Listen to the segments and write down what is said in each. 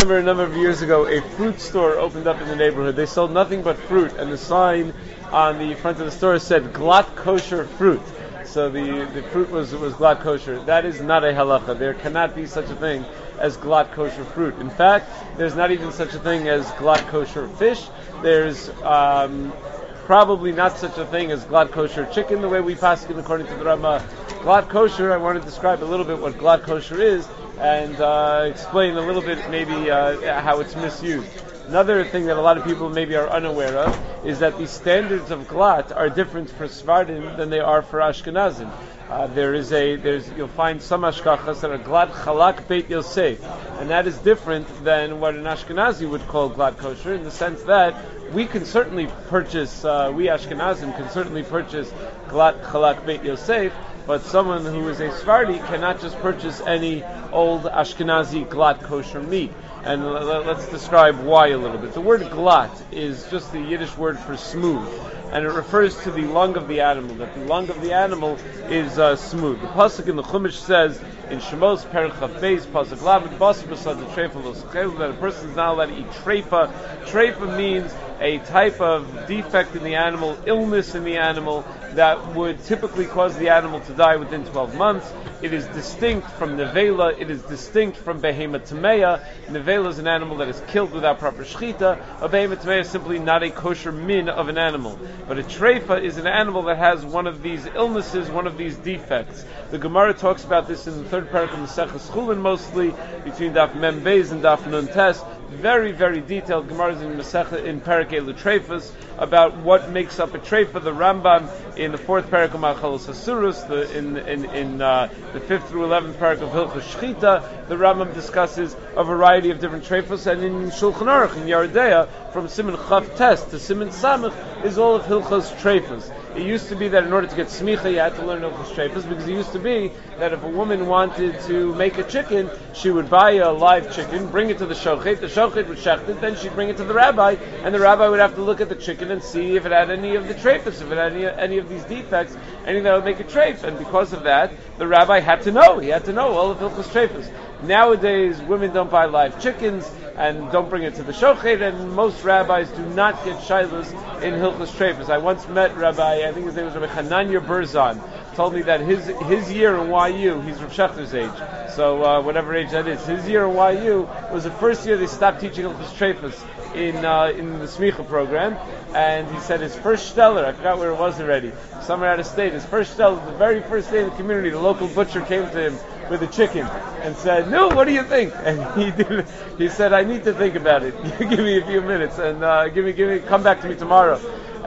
remember a number of years ago, a fruit store opened up in the neighborhood. They sold nothing but fruit, and the sign on the front of the store said "Glatt Kosher Fruit." So the fruit was glatt kosher. That is not a halacha. There cannot be such a thing as glatt kosher fruit. In fact, there's not even such a thing as glatt kosher fish. There's probably not such a thing as glatt kosher chicken, the way we paskin according to the Rama. Glatt kosher, I want to describe a little bit what glatt kosher is and explain a little bit maybe how it's misused. Another thing that a lot of people maybe are unaware of is that the standards of glatt are different for Sephardim than they are for Ashkenazim. You'll find some ashkachas that are glatt chalak beit Yosef, and that is different than what an Ashkenazi would call glatt kosher, in the sense that we can certainly purchase, we Ashkenazim can certainly purchase glatt chalak beit Yosef, but someone who is a Sephardi cannot just purchase any old Ashkenazi glatt kosher meat. And let's describe why a little bit. The word glatt is just the Yiddish word for smooth, and it refers to the lung of the animal, that the lung of the animal is smooth. The pasuk in the Chumash says, in Shemos, Perek Chaf Beis, pasuk Lamed, Basar B'Sad Treifa Lo Sechelu, that a person is not allowed to eat treifa. Treifa means a type of defect in the animal, illness in the animal, that would typically cause the animal to die within 12 months. It is distinct from nevela. It is distinct from behema tameya. Nevela is an animal that is killed without proper shechita. A behema tameya is simply not a kosher min of an animal. But a treifa is an animal that has one of these illnesses, one of these defects. The Gemara talks about this in the third parak of Maseches Chulin, mostly between Daf Mem Beis and Daf Nun Tes. Very, very detailed Gemaras in Parak Elu Treifas about what makes up a treifa. The Rambam in the fourth parak of Machalos Hasurus, in the fifth through 11th parak of Hilchos Shchita, the Rambam discusses a variety of different treifas, and in Shulchan Aruch, in Yeridea, from Siman Chav Tes to Siman Samach, is all of Hilchos Treifas. It used to be that in order to get smicha, you had to learn Hilchos Treifas, because it used to be that if a woman wanted to make a chicken, she would buy a live chicken, bring it to the shochet would shecht it, then she'd bring it to the rabbi, and the rabbi would have to look at the chicken and see if it had any of the treifas, if it had any of these defects, anything that would make a treif, and because of that, the rabbi had to know all of Hilchos Treifas. Nowadays, women don't buy live chickens and don't bring it to the shochet, and most rabbis do not get shilas in Hilchos Treifas. I once met Rabbi, I think his name was Rabbi Hananya Berzon, told me that his year in YU, he's Rav Shechter's age, so whatever age that is, his year in YU was the first year they stopped teaching Hilchos Treifas in the Smicha program, and he said his first shteller, I forgot where it was already, somewhere out of state, his first shteller, the very first day in the community, the local butcher came to him with a chicken and said, "No, what do you think?" And he said, "I need to think about it. Give me a few minutes and come back to me tomorrow."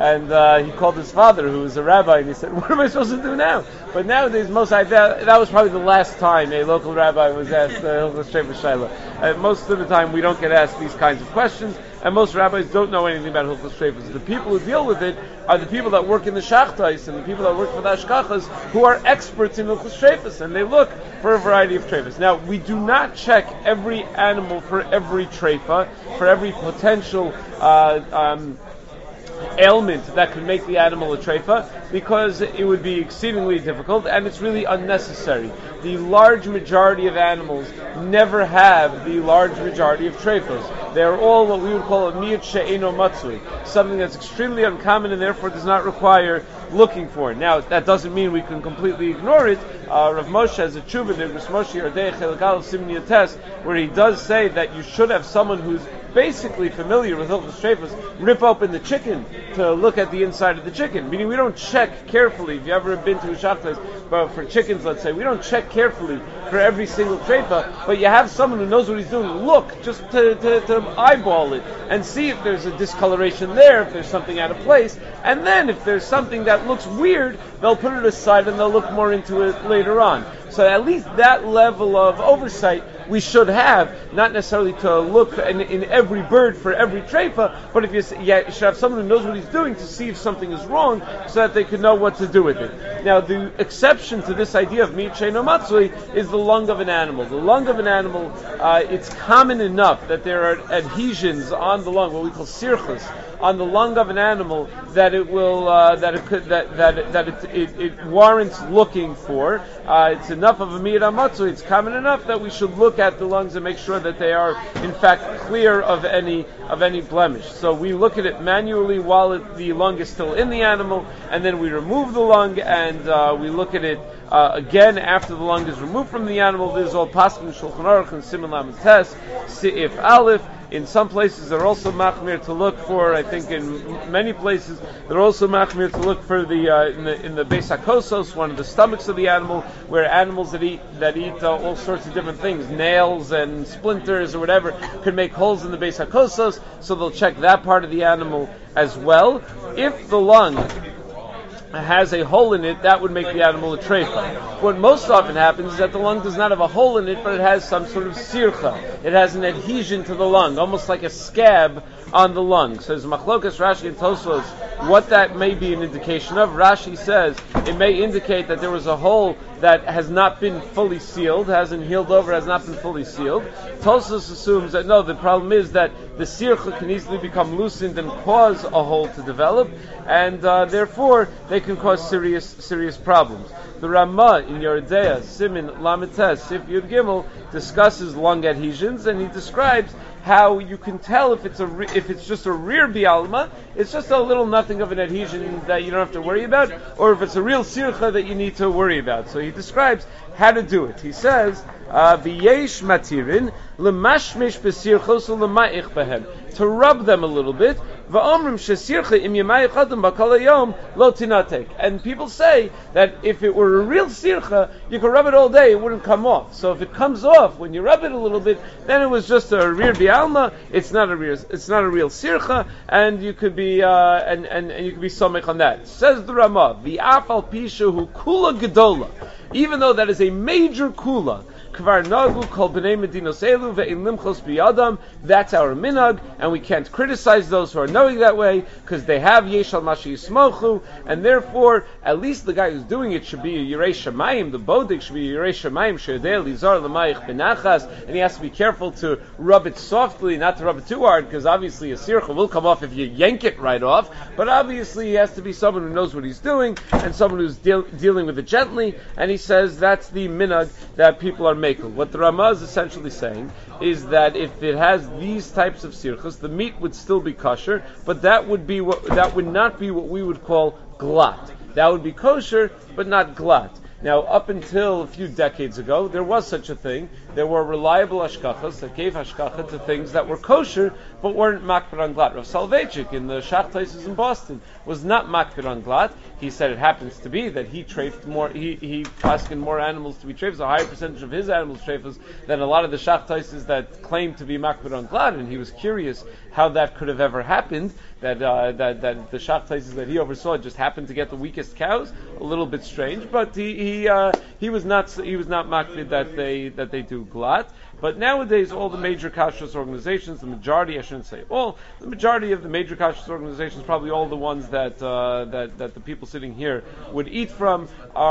And he called his father, who was a rabbi, and he said, "What am I supposed to do now?" But nowadays, that was probably the last time a local rabbi was asked Hilchos Treifas Shaila. Most of the time, we don't get asked these kinds of questions, and most rabbis don't know anything about Hilchos Treifas. The people who deal with it are the people that work in the shachtais and the people that work for the ashkachas, who are experts in Hilchos Treifas, and they look for a variety of treifas. Now, we do not check every animal for every treifa, for every potential ailment that could make the animal a treifa, because it would be exceedingly difficult and it's really unnecessary. The large majority of animals never have the large majority of treifas. They are all what we would call a miyut she'eno matzui, something that's extremely uncommon and therefore does not require looking for it. Now, that doesn't mean we can completely ignore it. Rav Moshe has a tshuva, the Rav Moshe Yardei Chelik Aleph Siman Yates, where he does say that you should have someone who's basically familiar with Hilchos Treifas rip open the chicken to look at the inside of the chicken. Meaning we don't check carefully. If you ever been to a shachtais, but for chickens, let's say, we don't check carefully for every single treifa, but you have someone who knows what he's doing. Look, just to eyeball it and see if there's a discoloration there, if there's something out of place, and then if there's something that looks weird, they'll put it aside and they'll look more into it later on. So at least that level of oversight we should have, not necessarily to look in every bird for every treifa, but if you should have someone who knows what he's doing to see if something is wrong, so that they can know what to do with it. Now, the exception to this idea of miyut she'eno matzui is the lung of an animal. The lung of an animal, it's common enough that there are adhesions on the lung, what we call sirchus, on the lung of an animal, that it will it warrants looking for. It's enough of a miyut matzui. It's common enough that we should look look at the lungs and make sure that they are in fact clear of any blemish. So we look at it manually while the lung is still in the animal, and then we remove the lung and we look at it again after the lung is removed from the animal. This is all Paskin Shulchan Aruch and Siman Lamed Tes, Seif Aleph. In some places, they're also machmir to look for. I think in many places, they're also machmir to look for the in the Beis HaKosos, one of the stomachs of the animal, where animals that eat all sorts of different things, nails and splinters or whatever, can make holes in the Beis HaKosos. So they'll check that part of the animal as well. If the lung has a hole in it, that would make the animal a treifa. What most often happens is that the lung does not have a hole in it, but it has some sort of sircha. It has an adhesion to the lung, almost like a scab on the lung. So, as Machlokas, Rashi, and Tosfos, what that may be an indication of. Rashi says it may indicate that there was a hole that has not been fully sealed, hasn't healed over, has not been fully sealed. Tosfos assumes that no, the problem is that the sircha can easily become loosened and cause a hole to develop, and therefore they can cause serious problems. The Ramah in Yeridea, Simin Lamed Tes, Sif Yud Gimel, discusses lung adhesions, and he describes how you can tell if it's just a rear bialma, it's just a little nothing of an adhesion that you don't have to worry about, or if it's a real sircha that you need to worry about. So he describes how to do it. He says, "V'yesh matirin lemashmish b'sirchos u'lema'ich behem," to rub them a little bit. V'omrim shesircha im yemai chadam b'kol hayom lo tinatek. And people say that if it were a real sircha, you could rub it all day, it wouldn't come off. So if it comes off when you rub it a little bit, then it was just a rear bialma. It's not a real sircha, and you could be and you could be somech on that. Says the Ramah, "V'afal pisha hu kula gedola." Even though that is a major kula, kvar nagu kol b'nei medinos elu ve'in limchos biyadam, that's our minhag, and we can't criticize those who are knowing that way, because they have yeshal mashi yismochu, and therefore, at least the guy who's doing it should be a yirei shamayim, the bodik should be a yirei shamayim, she'yodei lizar l'mayich benachas, and he has to be careful to rub it softly, not to rub it too hard, because obviously a sircha will come off if you yank it right off, but obviously he has to be someone who knows what he's doing, and someone who's dealing with it gently, and he says that's the minhag that people are making. What the Ramah is essentially saying is that if it has these types of sirchas, the meat would still be kosher, but that would not be what we would call glat. That would be kosher, but not glat. Now, up until a few decades ago, there was such a thing. There were reliable hashkachas that gave hashkacha to things that were kosher, but weren't makpid on glat. Rav Soloveitchik in the Shachtosis in Boston was not makpid on glat. He said it happens to be that he treifed more, he paskined more animals to be treifs, a higher percentage of his animals treifas than a lot of the Shachtosis that claimed to be makpid on glat, and he was curious how that could have ever happened, that the Shachtosis that he oversaw just happened to get the weakest cows. A little bit strange, but he was not makpid that they do glat. But nowadays, all the major kashrus organizations, the majority, I shouldn't say all, the majority of the major kashrus organizations, probably all the ones that the people sitting here would eat from,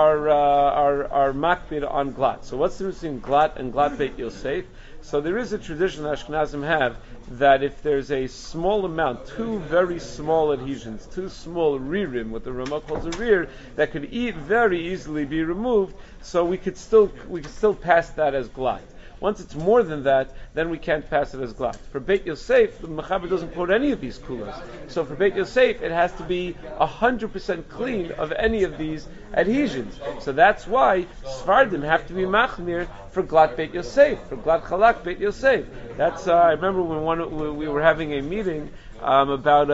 are makpid on glat. So what's the difference between glat and glat Beit Yosef? So there is a tradition that Ashkenazim have that if there's a small amount, two very small adhesions, two small ririm, what the Ramah calls a rir, that could very easily be removed, so we could still pass that as glat. Once it's more than that, then we can't pass it as glat. For Beit Yosef, the Mechaber doesn't quote any of these kulas. So for Beit Yosef, it has to be 100% clean of any of these adhesions. So that's why Sfardim have to be machmir for glat Beit Yosef, for glat chalak Beit Yosef. That's I remember when we were having a meeting about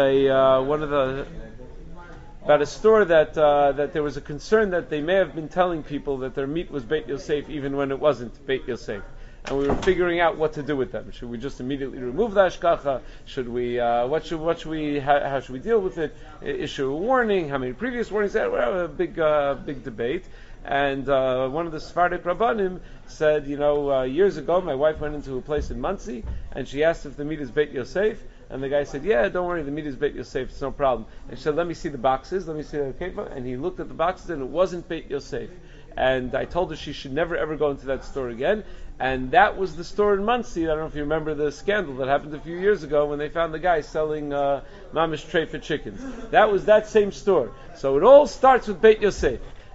a store that there was a concern that they may have been telling people that their meat was Beit Yosef even when it wasn't Beit Yosef. And we were figuring out what to do with them. Should we just immediately remove the hashkacha? Should we? How should we deal with it? Issue a warning? How many previous warnings? We had a big debate. And one of the Sephardic Rabbanim said, years ago, my wife went into a place in Monsey, and she asked if the meat is Beit Yosef. And the guy said, yeah, don't worry, the meat is Beit Yosef, it's no problem. And she said, let me see the boxes, let me see the kefa. And he looked at the boxes, and it wasn't Beit Yosef. And I told her she should never ever go into that store again. And that was the store in Monsey. I don't know if you remember the scandal that happened a few years ago when they found the guy selling mamish treifa chickens. That was that same store. So it all starts with Beit Yosef.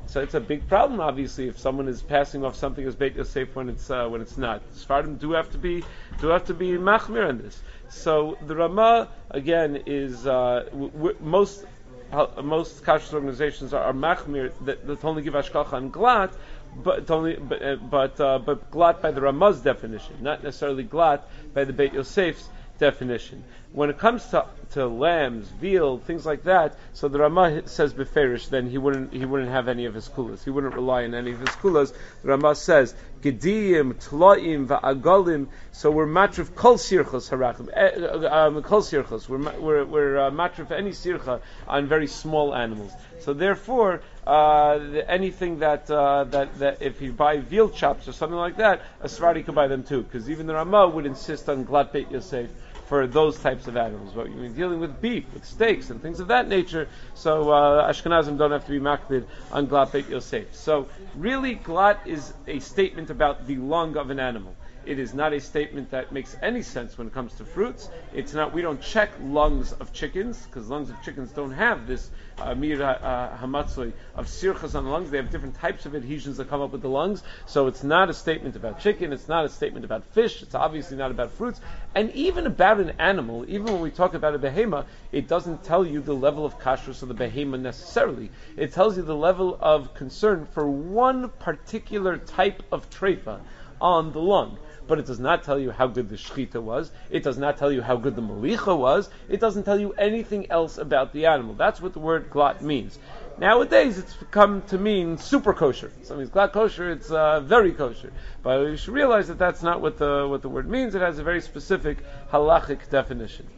So it's a big problem, obviously, if someone is passing off something as Beit Yosef when it's not. Sfardim do have to be machmir on this. So the Ramah again is most kashrus organizations are machmir that only give hashkacha on glat, but glat by the Ramah's definition, not necessarily glat by the Beit Yosef's definition. When it comes to lambs, veal, things like that, so the Ramah says beferish, then he wouldn't have any of his kulas. He wouldn't rely on any of his kulas. The Ramah says gediyim, tlaim, va'agalim. So we're matrif kol sirchos harachim, kol sirchos. We're matrif any sircha on very small animals. So therefore, anything that if you buy veal chops or something like that, a Sephardi could buy them too, because even the Ramah would insist on glat Beit Yosef for those types of animals. But you're dealing with beef, with steaks, and things of that nature, so Ashkenazim don't have to be makbid on glat Beit Yosef. So really, glat is a statement about the lung of an animal. It is not a statement that makes any sense when it comes to fruits. It's not. We don't check lungs of chickens, because lungs of chickens don't have this mir hamatzoi of sirchas on the lungs. They have different types of adhesions that come up with the lungs. So it's not a statement about chicken. It's not a statement about fish. It's obviously not about fruits. And even about an animal, even when we talk about a behema, it doesn't tell you the level of kashrus of the behema necessarily. It tells you the level of concern for one particular type of treifa on the lung. But it does not tell you how good the shechita was. It does not tell you how good the malicha was. It doesn't tell you anything else about the animal. That's what the word glat means. Nowadays, it's come to mean super kosher. So it means glat kosher, it's very kosher. But you should realize that that's not what the word means. It has a very specific halachic definition.